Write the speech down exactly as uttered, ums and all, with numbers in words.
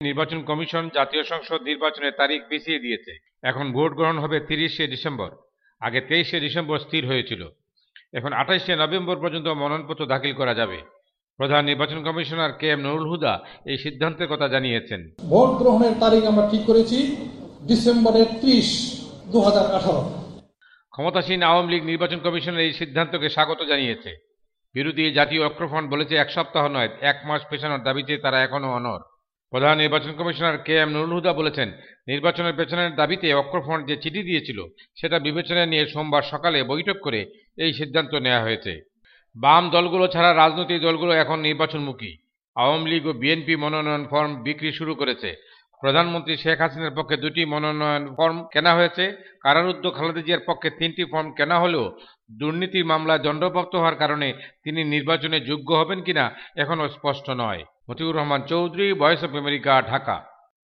নির্বাচন কমিশন জাতীয় সংসদ নির্বাচনের তারিখ পিছিয়ে দিয়েছে। এখন ভোট গ্রহণ হবে তিরিশে ডিসেম্বর। আগে তেইশে ডিসেম্বর স্থির হয়েছিল। এখন আঠাইশে নভেম্বর পর্যন্ত মনোনয়নপত্র দাখিল করা যাবে। প্রধান নির্বাচন commissioner K M Nurul Huda এই সিদ্ধান্তের কথা জানিয়েছেন। ভোট গ্রহণের তারিখ আমরা ঠিক করেছি ডিসেম্বরের ত্রিশ দু হাজার আঠারো। ক্ষমতাসীন আওয়ামী লীগ নির্বাচন কমিশনের এই সিদ্ধান্তকে স্বাগত জানিয়েছে। বিরোধী জাতীয় ঐক্যফ্রন্ট বলেছে এক সপ্তাহ নয়, এক মাস পেছানোর দাবিতে তারা এখনো অনড়। প্রধান নির্বাচন commissioner K M Nurul Huda বলেছেন, নির্বাচনের পেছনের দাবিতে ঐক্যফ্রন্ট যে চিঠি দিয়েছিল সেটা বিবেচনায় নিয়ে সোমবার সকালে বৈঠক করে এই সিদ্ধান্ত নেওয়া হয়েছে। বাম দলগুলো ছাড়া রাজনৈতিক দলগুলো এখন নির্বাচনমুখী। আওয়ামী লীগ ও বিএনপি মনোনয়ন ফর্ম বিক্রি শুরু করেছে। প্রধানমন্ত্রী শেখ হাসিনার পক্ষে দুটি মনোনয়ন ফর্ম কেনা হয়েছে। কারারুদ্ধ খালেদা জিয়ার পক্ষে তিনটি ফর্ম কেনা হলেও দুর্নীতির মামলায় দণ্ডপ্রাপ্ত হওয়ার কারণে তিনি নির্বাচনে যোগ্য হবেন কিনা এখনও স্পষ্ট নয়। Motiur Rahman Chowdhury, Voice of America, Dhaka.